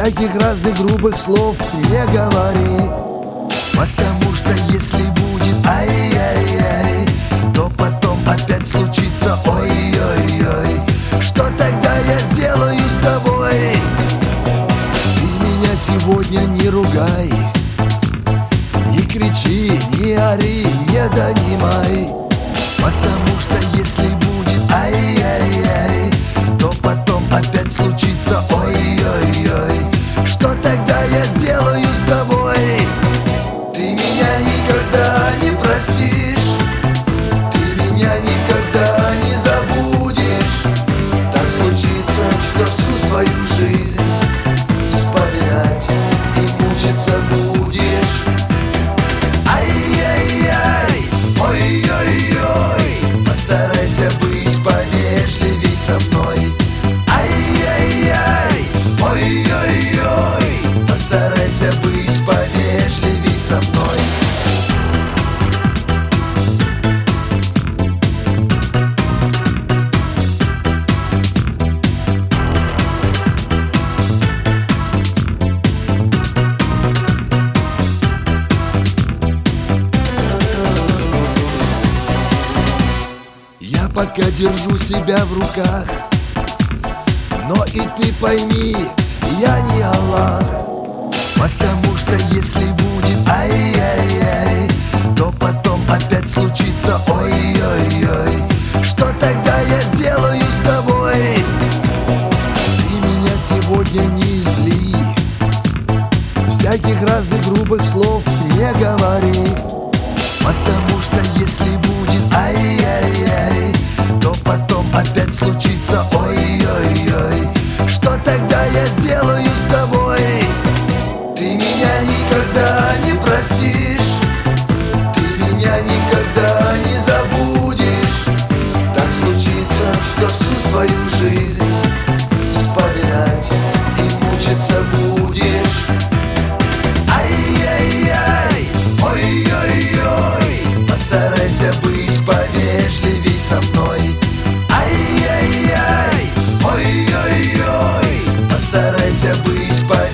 всяких разных грубых слов не говори. Потому что если будет ай-яй-яй, то потом опять случится ой-ой-ой. Что тогда я сделаю с тобой? Ты меня сегодня не ругай, не кричи, не ори, не донимай. Потому что если будет ай-яй-яй, то потом опять случится ой-ой-ой. Что тогда я сделаю с тобой? Ты меня никогда не простишь, ты меня никогда не забудешь. Так случится, что всю свою жизнь вспоминать и мучиться будешь. Ай-яй-яй, ой-ой-ой, постарайся быть повежливей со мной. Ай-яй-яй, ой-ой-ой, постарайся быть повежливей со мной. Я пока держу себя в руках, но и ты пойми, я не Аллах. Потому что если будет ай-яй-яй, то потом опять случится ой-ой-ой. Что тогда я сделаю с тобой? Ты меня сегодня не зли, всяких разных грубых слов не говори. Потому что если будет ай-яй-яй, то потом опять случится ой-ой-ой. Что тогда я сделаю с тобой? Ты меня никогда не простишь, ты меня никогда не забудешь. Так случится, что всю свою жизнь вспоминать и мучиться будешь. Ай-яй-яй, ой-ой-ой, постарайся быть повежливей со мной. Ай-яй-яй, ой-ой-ой, постарайся быть повежливей.